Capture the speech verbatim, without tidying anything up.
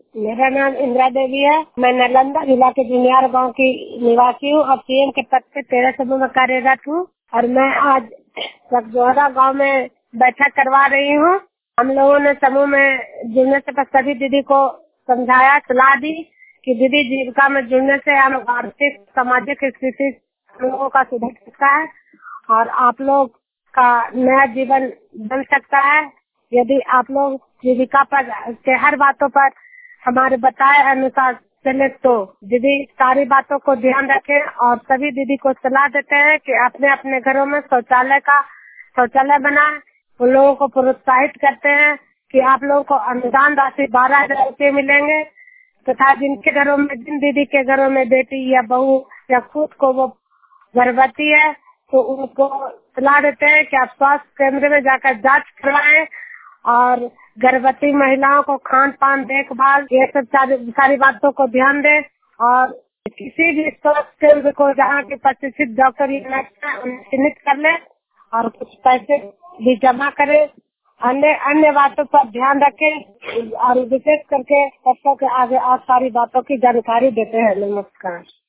मेरा नाम इंदिरा देवी है। मैं नालंदा जिला के जुनियार गांव की निवासी हूँ और सीएम के पद पे तेरह समूह में कार्यरत हूँ। और मैं आज सगजोहरा गांव में बैठक करवा रही हूँ। हम लोगों ने समूह में जुड़ने से पहले सभी दीदी को समझाया, सलाह दी कि दीदी जीविका में जुड़ने से हम आर्थिक सामाजिक स्थिति हम लोगों का सुधर सकता है और आप लोग का नया जीवन बन सकता है। यदि आप लोग जीविका पर के हर बातों पर हमारे बताए अनुसार चले तो दीदी सारी बातों को ध्यान रखें। और सभी दीदी को सलाह देते हैं कि अपने अपने घरों में शौचालय का शौचालय बनाए। उन लोगों को प्रोत्साहित करते हैं कि आप लोगों को अनुदान राशि बारह हजार रूपए मिलेंगे तथा जिनके घरों में जिन दीदी के घरों में बेटी या बहू या खुद को वो गर्भवती है तो उनको सलाह देते हैं कि आप स्वास्थ्य केंद्र में जाकर जांच करवाएं और गर्भवती महिलाओं को खान पान देखभाल ये सब सारी सारी बातों को ध्यान दें। और किसी भी स्वास्थ्य केंद्र को जहाँ के प्रशिक्षित डॉक्टर चिन्हित कर ले और कुछ पैसे भी जमा करें। अन्य अन्य बातों पर ध्यान रखें और विशेष करके बच्चों के आगे और सारी बातों की जानकारी देते हैं। नमस्कार।